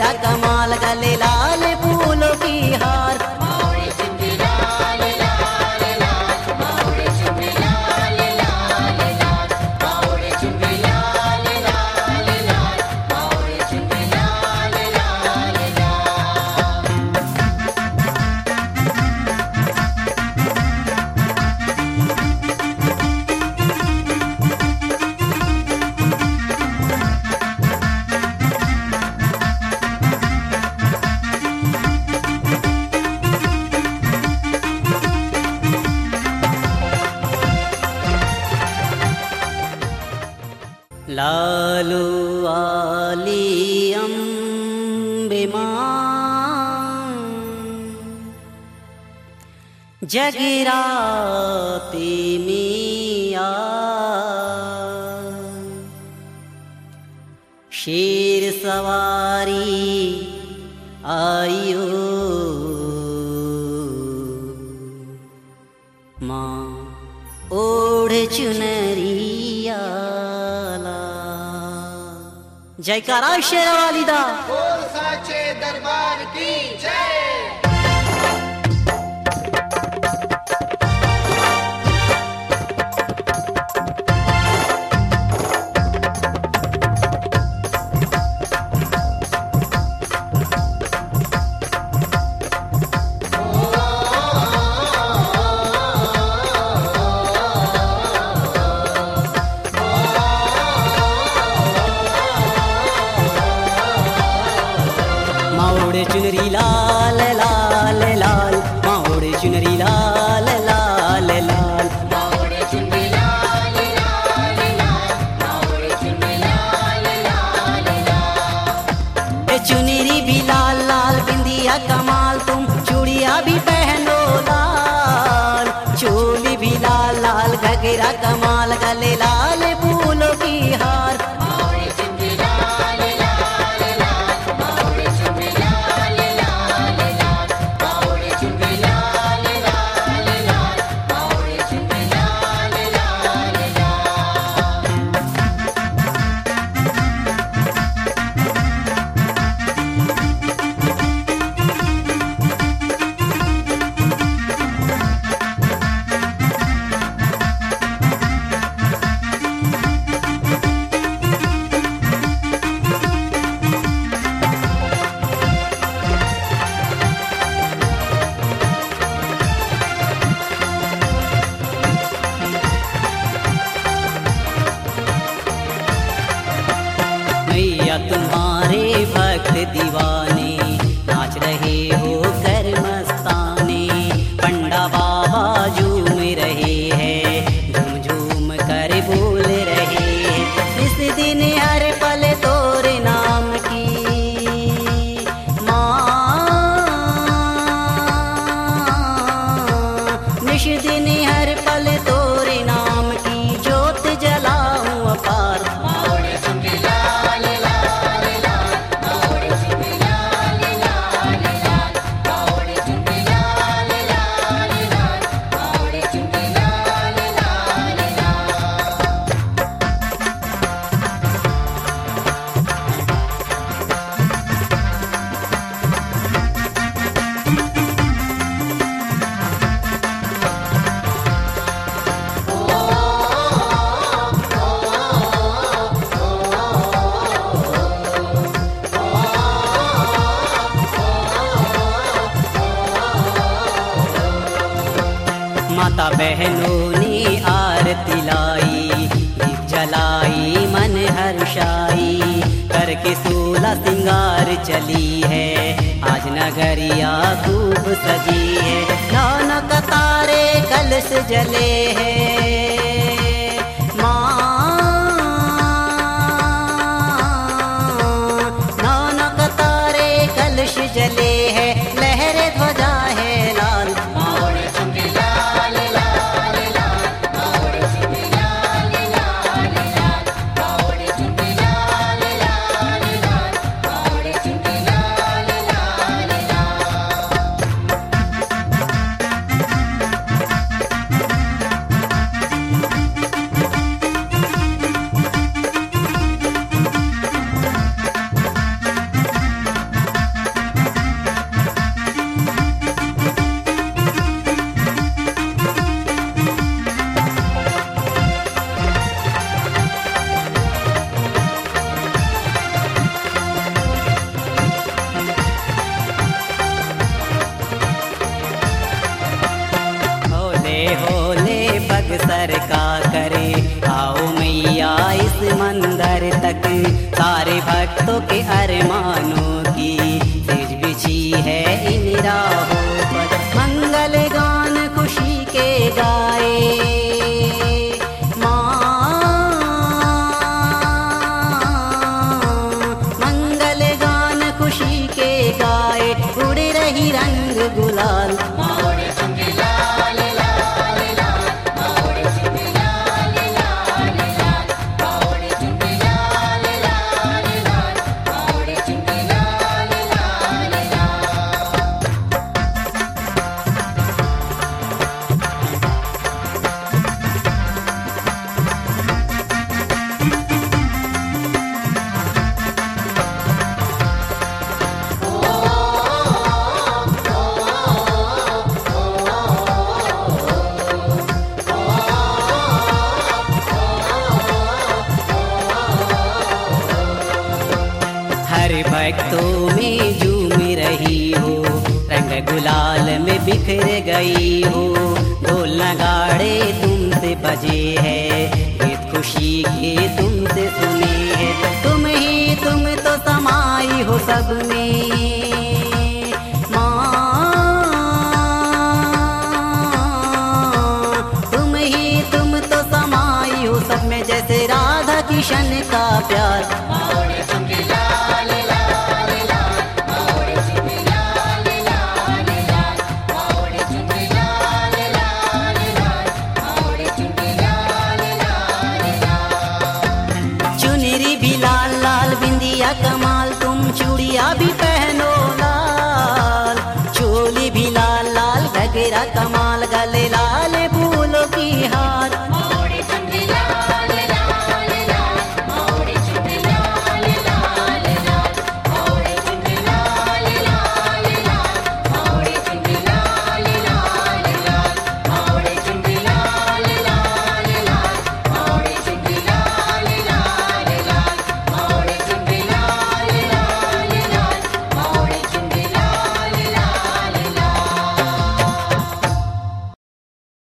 गगरा कमाल गले लाल फूलों की हार। माउड़ी चुनरी लाल लाल लाल, माउड़ी चुनरी लाल लाल लाल, माउड़ी चुनरी लाल लाल लाल, माउड़ी चुनरी लाल लाल लालू वाली अम्बे मां जगराते मिया शेर सवारी आयो माँ ओढ़ चुनरिया। जयकारा शेरवाली दा। बोल साचे दरबार की जय। माओड़े चुनरी लाल लाल लाल, माओड़े चुनरी लाल लाल लाल, माउड़ी चुनरी लाल लाल लाल, माउड़ी चुनरी लाल लाल लाल। ए चुनरी भी लाल लाल, बिंदिया कमाल, तुम चूड़िया भी पहनो लाल, चोली भी लाल लाल, गगरा कमाल गले लाल फूलों की हार। माउड़ी चुनरी लाल लाल लाल, माउड़ी चुनरी लाल लाल लाल, माउड़ी चुनरी लाल लाल लाल, माउड़ी चुनरी लाल लाल लाल। मैया तुम्हारे भक्त दीवाने नाच रहे हो कर मस्ताने, पंडा बाबा झूम रहे हैं, झूम झूम कर बोल रहे हैं, इस दिन हर पल तोरे नाम की माँ, निश दिन हर पल तोरे नाम की ज्योत जलाऊं अपार। माउड़ी चुनरी लाल लाल लाल, माउड़ी चुनरी लाल लाल लाल, माउड़ी चुनरी लाल लाल लाल, माउड़ी चुनरी लाल लाल लाल। माता बहनों ने आरती लाई, दीप जलाई मन हर्षाई, करके 16 सिंगार चली है, आज नगरिया खूब सजी है, नौ कतारे कलश जले हैं माँ, नौ कतारे कलश जले है, लहरे ध्वजा है लाल। माउड़ी चुनरी लाल लाल लाल, माउड़ी चुनरी लाल लाल लाल, माउड़ी चुनरी लाल लाल लाल, माउड़ी चुनरी लाल लाल लाल। समुंदर तक सारे भक्तों के अरमानों की सेज बिछी है इन राहों पर। मंगल गान खुशी के गाए उड़ रही रंग गुलाल। माओड़े चुनरी लाल लाल लाल, माओड़े चुनरी लाल लाल लाल, माओड़े चुनरी लाल लाल लाल, माओड़े चुनरी लाल लाल लाल। हर भक्तों में झूम रही हो, रंग गुलाल में बिखर गई हो। ढोल नगाड़े तुमसे बजे हैं, गीत खुशी के तुमसे सुने हैं। तुम तो समाई हो सब में माँ, तुम तो समाई हो सब में, जैसे राधा किशन का प्यार। माओड़े चुनरी लाल लाल लाल, माओड़े चुनरी लाल लाल लाल, माओड़े चुनरी लाल लाल लाल, माओड़े चुनरी लाल लाल लाल। चुनरी भी लाल लाल, बिंदिया कमाल, तुम चूड़िया भी पहनो लाल। चोली भी लाल लाल, घगरा कमाल, गले लाल फूलों की हार।